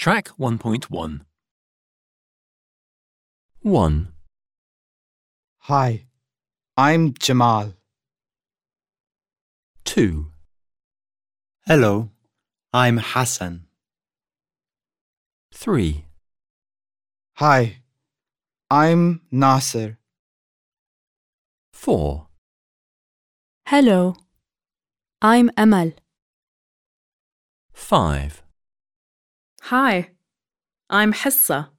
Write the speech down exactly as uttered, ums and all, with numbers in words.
Track one point one. one. Hi, I'm Jamal. two. Hello, I'm Hassan. three. Hi, I'm Nasser. four. Hello, I'm Amal. five. Hi, I'm Hissa.